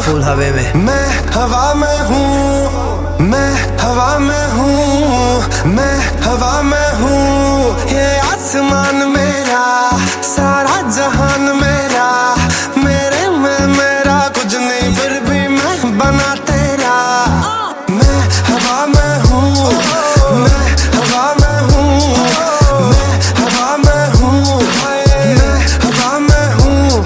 फूल हवे में। मैं हवा में हूँ, मैं हवा में हूँ, मैं हवा में हूँ। ये आसमान मेरा, सारा जहान मेरा, मेरे में मेरा कुछ नहीं फिर भी मैं बना तेरा। मैं हवा में हूँ, मैं हवा में हूँ, मैं हवा में हूँ, मैं हवा में हूँ।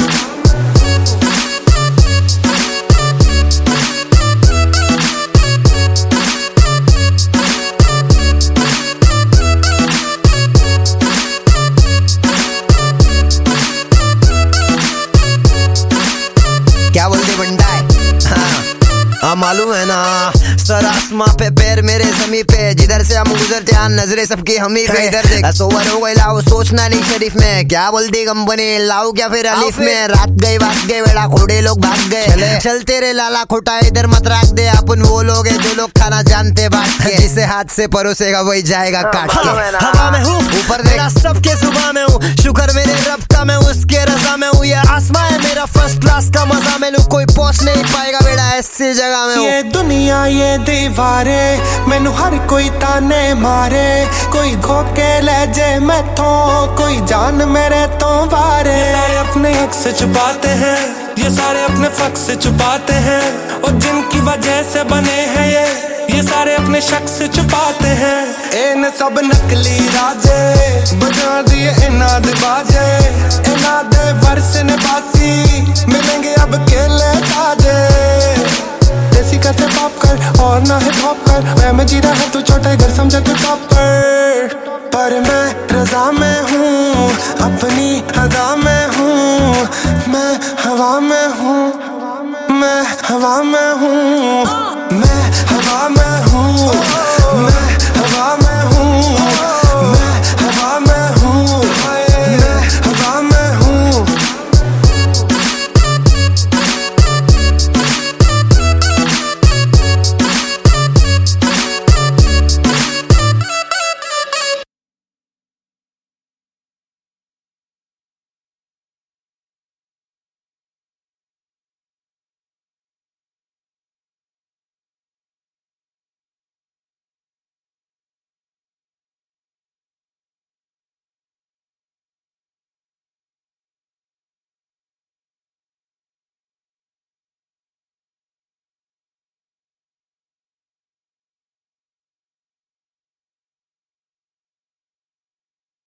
क्या बोलते बंडा है? हाँ मालूम है ना, सर आसमां पे पैर मेरे जमी पे, जिधर से हम गुजरते हैं नजरे सबकी हमी पे। इधर देख सोवर हो गई लाओ, सोचना नहीं शरीफ में, क्या बोलती कंपनी लाओ क्या फिर अलीफ में। रात गई बात गई बेड़ा, घोड़े लोग भाग गए, चलते रे लाला खोटा इधर मत रख दे। अपन वो लोग है जो लोग खाना जानते बांट के, जिसे हाथ से परोसेगा वही जाएगा काट के। हवा में हूँ ऊपर देखा सबके सुबह में हूँ, शुक्र मेरे रब का मैं उसके रजा में हूँ। ये आसमां है मेरा फर्स्ट क्लास का मजा में लूं, कोई पहुंच नहीं पाएगा बेड़ा ऐसी जगह में हूँ। ये दुनिया ये दीवारे मैनू हर कोई ताने मारे, कोई धोखे ले जे मैथों, कोई जान मेरे तो वारे। ये सारे अपने हक से छुपाते हैं, ये सारे अपने फक से छुपाते हैं, और जिनकी वजह से बने हैं ये सारे अपने शक से छुपाते हैं। इन सब नकली राजे बजा दिए इनाद बाजे, इनाद वर्ष ने बासी मिलेंगे अब केले ताजे। देसी करते पॉप कर और ना है पॉप कर, मैं जी रहा है तू छोटे घर समझे तू टॉप पर मैं रजा में हूँ, अपनी अदा में हूँ। मैं हवा में हूँ, मैं हवा में हूँ, मैं हवा